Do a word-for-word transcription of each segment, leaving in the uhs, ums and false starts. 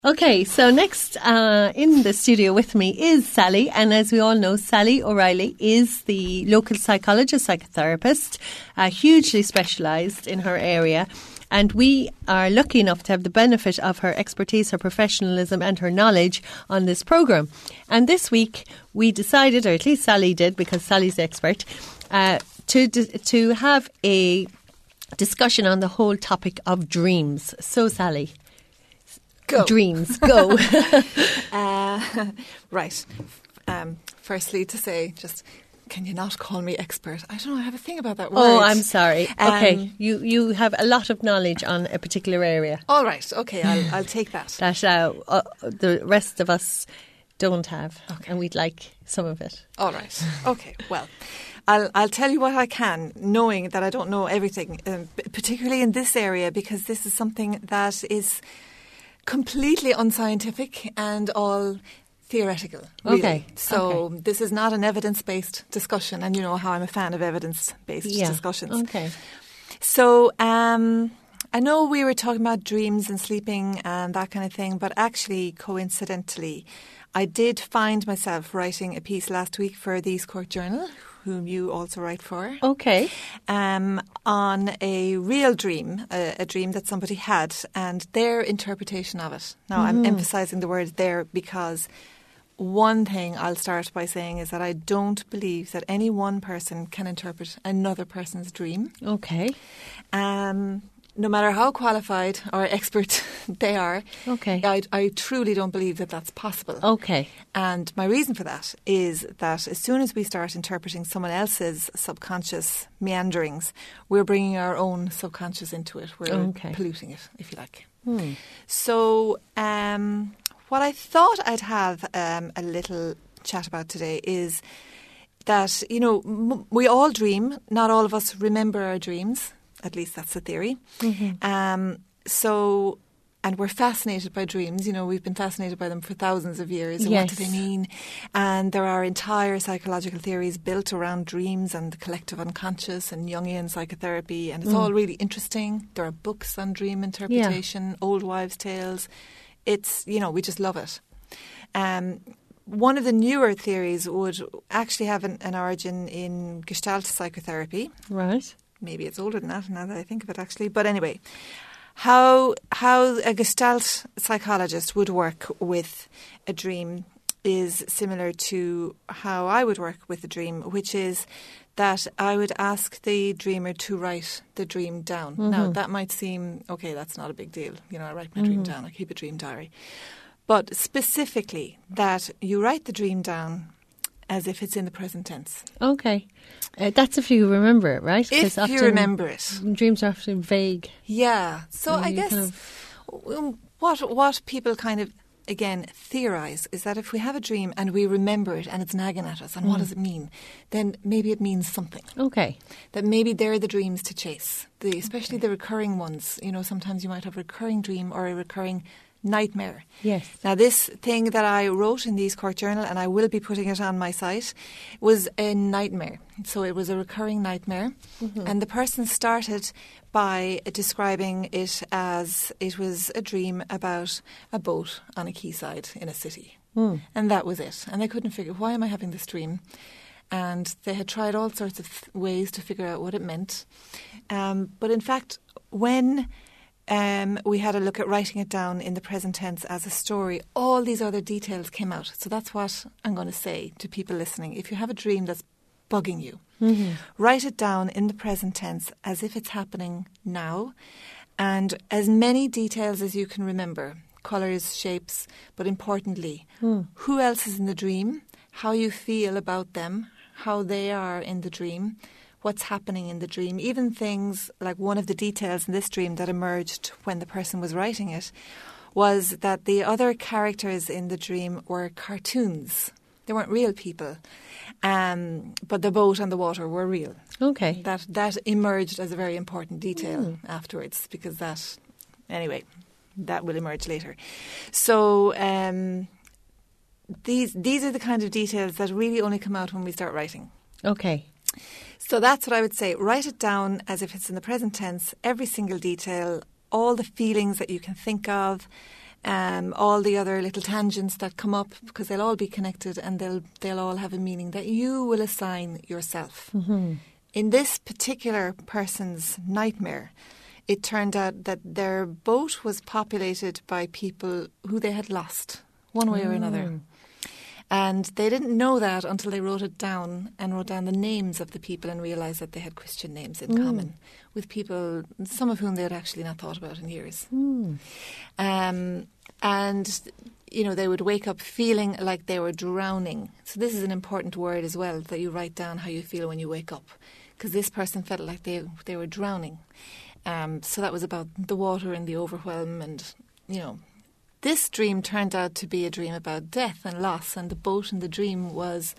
Okay, so next uh, in the studio with me is Sally, and as we all know, Sally O'Reilly is the local psychologist, psychotherapist, uh, hugely specialised in her area, and we are lucky enough to have the benefit of her expertise, her professionalism and her knowledge on this programme. And this week we decided, or at least Sally did, because Sally's the expert, uh, to to have a discussion on the whole topic of dreams. So, Sally... Go. Dreams, go. uh, right. Um, firstly, to say, just, can you not call me expert? I don't know, I have a thing about that word. Oh, I'm sorry. Um, okay, you you have a lot of knowledge on a particular area. All right, okay, I'll, I'll take that. That uh, uh, the rest of us don't have, okay. And we'd like some of it. All right, okay, well... I'll, I'll tell you what I can, knowing that I don't know everything, um, particularly in this area, because this is something that is... completely unscientific and all theoretical, really. Okay. So okay. this is not an evidence-based discussion, and you know how I'm a fan of evidence-based yeah. discussions. Okay. So um, I know we were talking about dreams and sleeping and that kind of thing, but actually, coincidentally, I did find myself writing a piece last week for the East Cork Journal, whom you also write for. Okay. Um, on a real dream, a, a dream that somebody had, and their interpretation of it. Now, mm. I'm emphasising the word there because one thing I'll start by saying is that I don't believe that any one person can interpret another person's dream. Okay. Um, no matter how qualified or expert they are, okay. I, I truly don't believe that that's possible. Okay. And my reason for that is that as soon as we start interpreting someone else's subconscious meanderings, we're bringing our own subconscious into it. We're okay. polluting it, if you like. Hmm. So um, what I thought I'd have um, a little chat about today is that, you know, m- we all dream. Not all of us remember our dreams. At least that's the theory. Mm-hmm. Um, so, and we're fascinated by dreams. You know, we've been fascinated by them for thousands of years. And yes. what do they mean? And there are entire psychological theories built around dreams and the collective unconscious and Jungian psychotherapy. And it's mm. all really interesting. There are books on dream interpretation, yeah. old wives' tales. It's, you know, we just love it. Um, one of the newer theories would actually have an, an origin in Gestalt psychotherapy. Right. Maybe it's older than that now that I think of it, actually. But anyway, how how a Gestalt psychologist would work with a dream is similar to how I would work with a dream, which is that I would ask the dreamer to write the dream down. Mm-hmm. Now, that might seem, okay, that's not a big deal. You know, I write my mm-hmm. dream down. I keep a dream diary. But specifically that you write the dream down as if it's in the present tense. Okay. Uh, that's if you remember it, right? If you remember it. Dreams are often vague. Yeah. So and I guess kind of what what people kind of, again, theorise is that if we have a dream and we remember it and it's nagging at us, and mm. what does it mean? Then maybe it means something. Okay. That maybe they're the dreams to chase, the, especially okay. the recurring ones. You know, sometimes you might have a recurring dream or a recurring nightmare. Yes. Now, this thing that I wrote in the East Cork Journal, and I will be putting it on my site, was a nightmare. So it was a recurring nightmare. Mm-hmm. And the person started by describing it as it was a dream about a boat on a quayside in a city. Mm. And that was it. And they couldn't figure, why am I having this dream? And they had tried all sorts of th- ways to figure out what it meant. Um, but in fact, when... Um, we had a look at writing it down in the present tense as a story, all these other details came out. So that's what I'm going to say to people listening. If you have a dream that's bugging you, mm-hmm. write it down in the present tense as if it's happening now, and as many details as you can remember, colours, shapes, but importantly, mm. who else is in the dream, how you feel about them, how they are in the dream, what's happening in the dream. Even things like one of the details in this dream that emerged when the person was writing it was that the other characters in the dream were cartoons. They weren't real people. Um, but the boat and the water were real. Okay. That that emerged as a very important detail mm. afterwards, because that, anyway, that will emerge later. So um, these these are the kind of details that really only come out when we start writing. Okay. So that's what I would say. Write it down as if it's in the present tense, every single detail, all the feelings that you can think of, um, all the other little tangents that come up, because they'll all be connected and they'll they'll all have a meaning that you will assign yourself. Mm-hmm. In this particular person's nightmare, it turned out that their boat was populated by people who they had lost, one way or another. Mm. And they didn't know that until they wrote it down and wrote down the names of the people and realised that they had Christian names in Mm. common with people, some of whom they had actually not thought about in years. Mm. Um, and, you know, they would wake up feeling like they were drowning. So this is an important word as well, that you write down how you feel when you wake up. Because this person felt like they they were drowning. Um, so that was about the water and the overwhelm and, you know. This dream turned out to be a dream about death and loss, and the boat in the dream was,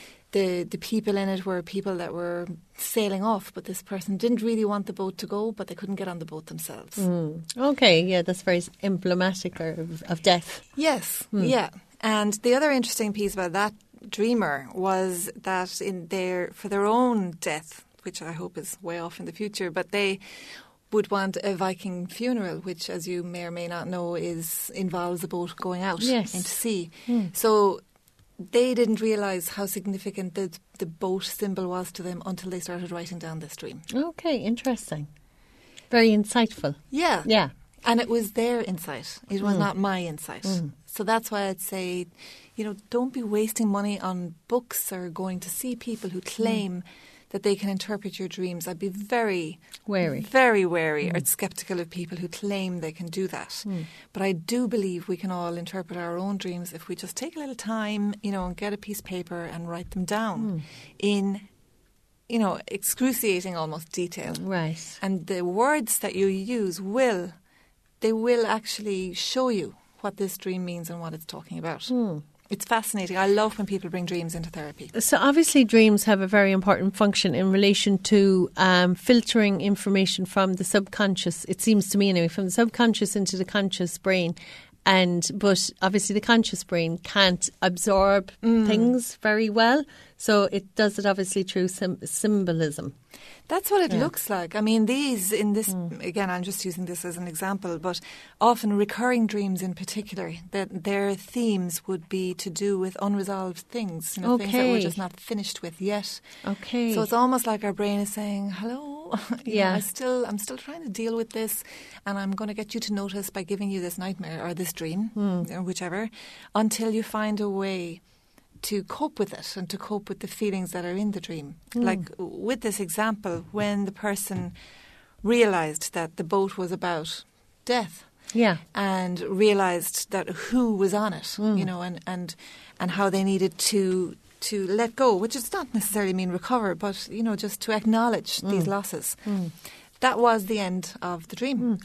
the the people in it were people that were sailing off, but this person didn't really want the boat to go, but they couldn't get on the boat themselves. Mm. Okay, yeah, that's very emblematic of, of death. Yes, Mm. yeah. And the other interesting piece about that dreamer was that in their for their own death, which I hope is way off in the future, but they would want a Viking funeral, which, as you may or may not know, is involves a boat going out Yes. into sea. Mm. So they didn't realise how significant the, the boat symbol was to them until they started writing down this dream. Okay, interesting. Very insightful. Yeah. Yeah. And it was their insight. It was Mm. not my insight. Mm. So that's why I'd say, you know, don't be wasting money on books or going to see people who claim that they can interpret your dreams. I'd be very Wary. very wary or sceptical of people who claim they can do that. Mm. But I do believe we can all interpret our own dreams if we just take a little time, you know, and get a piece of paper and write them down Mm. in, you know, excruciating almost detail. Right. And the words that you use will, they will actually show you what this dream means and what it's talking about. Mm. It's fascinating. I love when people bring dreams into therapy. So obviously dreams have a very important function in relation to um, filtering information from the subconscious, it seems to me anyway, from the subconscious into the conscious brain. And but obviously the conscious brain can't absorb Mm. things very well. So it does it obviously through sim- symbolism. That's what it Yeah. looks like. I mean, these in this, Mm. again, I'm just using this as an example, but often recurring dreams in particular, that their themes would be to do with unresolved things, you know, things that we're Okay. just not finished with yet. Okay. So it's almost like our brain is saying, hello, you Yeah. know, I still, I'm still trying to deal with this, and I'm going to get you to notice by giving you this nightmare or this dream, Mm. or whichever, until you find a way to cope with it and to cope with the feelings that are in the dream. Mm. Like with this example, when the person realised that the boat was about death Yeah. and realised that who was on it, Mm. you know, and, and, and how they needed to to let go, which does not necessarily mean recover, but, you know, just to acknowledge these losses. Mm. That was the end of the dream.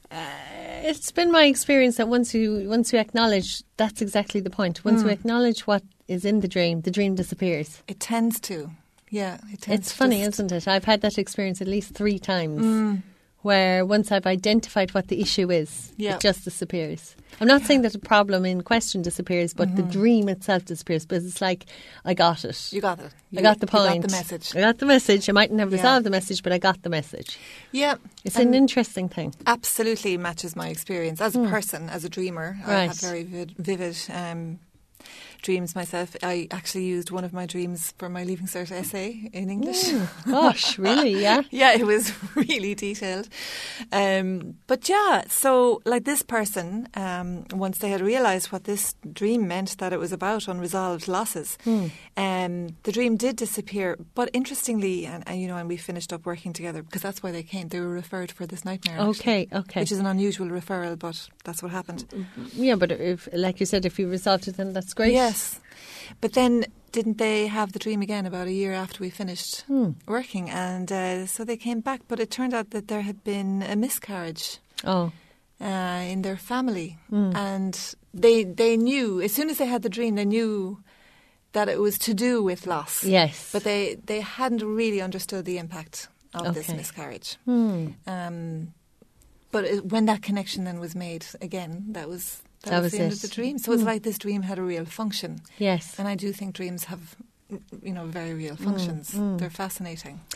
Uh, it's been my experience that once you once you acknowledge, that's exactly the point. Once you Mm. acknowledge what is in the dream, the dream disappears. It tends to. Yeah, it tends It's to funny, just- isn't it? I've had that experience at least three times, Mm. where once I've identified what the issue is, Yeah. it just disappears. I'm not saying that the problem in question disappears, but the dream itself disappears, because it's like, I got it. Mm-hmm. You got it. You, I got the you point. got the message. I got the message. I mightn't have Yeah. resolved the message, but I got the message. Yeah. It's and an interesting thing. absolutely matches my experience as a person, as a dreamer. I Right. have very vivid, vivid um, dreams myself. I actually used one of my dreams for my Leaving Cert essay in English. Mm. Gosh, really? Yeah. Yeah, it was really detailed. Um, but yeah, so like this person, um, once they had realised what this dream meant, that it was about unresolved losses, Mm. um, the dream did disappear. But interestingly, and, and you know, and we finished up working together because that's why they came. They were referred for this nightmare. actually, Okay, okay. Which is an unusual referral, but that's what happened. Yeah, but if, like you said, if you resolved it, then that's great. Yes. But then didn't they have the dream again about a year after we finished Hmm. working? And uh, so they came back, but it turned out that there had been a miscarriage Oh. uh, in their family. Mm. And they they knew, as soon as they had the dream, they knew that it was to do with loss. Yes. But they, they hadn't really understood the impact of this Okay. miscarriage. Hmm. Um, but it, when that connection then was made again, that was that, That was, was the end it. of the dream. So it's Mm. like this dream had a real function. Yes. And I do think dreams have, you know, very real functions. mm. They're fascinating.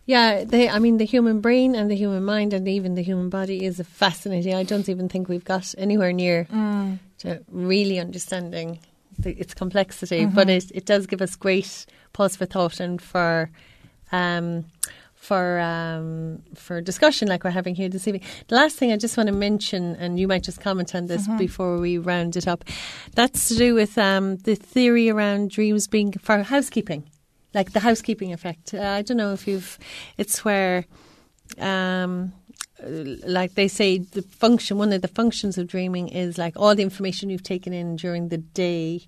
Yeah, they, I mean, the human brain and the human mind and even the human body is fascinating. I don't even think we've got anywhere near mm. to really understanding the, its complexity, mm-hmm. but it, it does give us great pause for thought and for um, for um, for discussion like we're having here this evening. The last thing I just want to mention, and you might just comment on this mm-hmm. before we round it up, that's to do with um, the theory around dreams being for housekeeping. Like the housekeeping effect. Uh, I don't know if you've, it's where, um, like they say, the function, one of the functions of dreaming is like all the information you've taken in during the day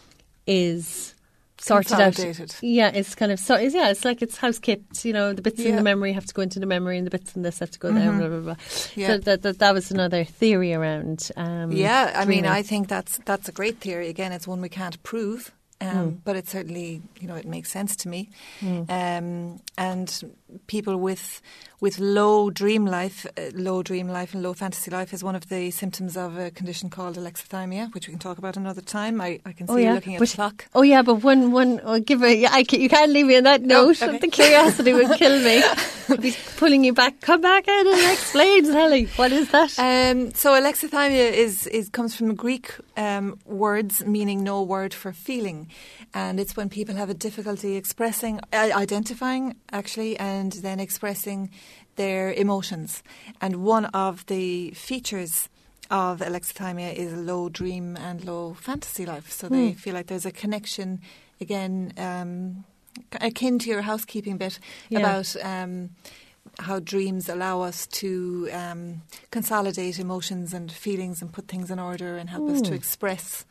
is sorted out. Yeah, it's kind of, so, it's, yeah, it's like it's house-kept, you know, the bits yeah. in the memory have to go into the memory and the bits in this have to go there, mm-hmm. blah, blah, blah. Yeah. So that, that that was another theory around um, Yeah, I dreaming. mean, I think that's that's a great theory. Again, it's one we can't prove. Um, mm. But it certainly, you know, it makes sense to me. Mm. Um, and people with with low dream life, uh, low dream life and low fantasy life is one of the symptoms of a condition called alexithymia, which we can talk about another time. I, I can see oh, yeah. you looking at but, the clock. Oh yeah, but one one I'll give a, I can, you can't leave me on that note. No, okay. The curiosity would kill me. I'll be pulling you back. Come back in and explain, Sally. What is that? Um, so alexithymia is is comes from Greek um, words meaning no word for feeling. And it's when people have a difficulty expressing, uh, identifying actually, and then expressing their emotions. And one of the features of alexithymia is low dream and low fantasy life. So they mm. feel like there's a connection, again, um, akin to your housekeeping bit, yeah. about um, how dreams allow us to um, consolidate emotions and feelings and put things in order and help mm. us to express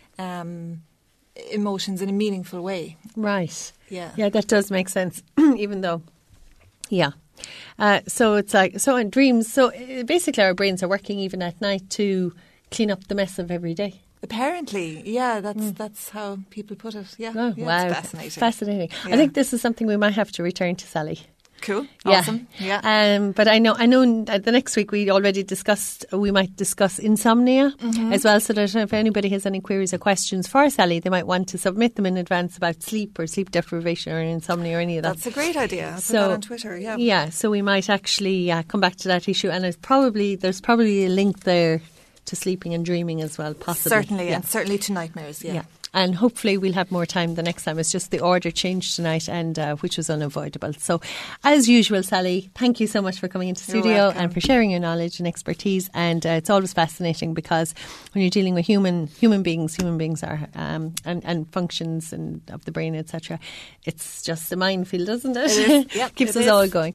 um emotions in a meaningful way. Right. Yeah. Yeah, that does make sense. Even though, yeah. Uh, so it's like, so in dreams, so uh, basically our brains are working even at night to clean up the mess of every day. Apparently, yeah, that's mm. that's how people put it. Yeah, oh, yeah wow. It's fascinating. Fascinating. Yeah. I think this is something we might have to return to, Sally. Cool. Yeah. Awesome. Yeah. Um, but I know, I know the next week we already discussed, we might discuss insomnia mm-hmm. as well. So that if anybody has any queries or questions for Sally, they might want to submit them in advance about sleep or sleep deprivation or insomnia or any of that. That's a great idea. I'll so, put that on Twitter. Yeah. Yeah. So we might actually uh, come back to that issue. And it's probably, there's probably a link there to sleeping and dreaming as well, possibly. Certainly. Yeah. And certainly to nightmares. Yeah. Yeah. And hopefully we'll have more time the next time. It's just the order changed tonight, and uh, which was unavoidable. So, as usual, Sally, thank you so much for coming into the studio and for sharing your knowledge and expertise. And uh, it's always fascinating because when you're dealing with human human beings, human beings are um, and, and functions and of the brain, et cetera. It's just a minefield, doesn't it? It is. Yep, Keeps it us is. all going.